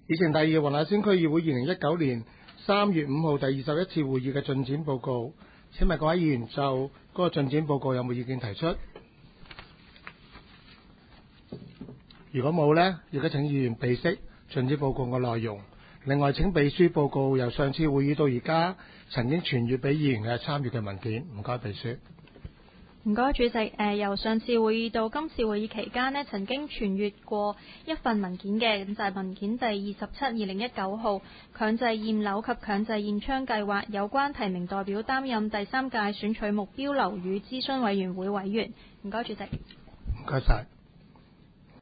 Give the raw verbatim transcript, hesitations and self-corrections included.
議程第二，黃大仙區議會二零一九年三月五號第二十一次會議嘅進展報告。請問各位議員就嗰個進展報告有冇意見提出？如果冇呢，亦都請議員備悉進展報告嘅內容。另外，請秘書報告由上次會議到而家曾經傳閱俾議員嘅參與嘅文件。唔該，秘書。 唔該，主席。誒、呃，由上次會議到今次會議期間呢，曾經傳閱過一份文件嘅，咁就係文件第二十七二零一九號強制驗樓及強制驗窗計劃有關提名代表擔任第三屆選取目標樓宇諮詢委員會委員。唔該，主席。 唔該晒。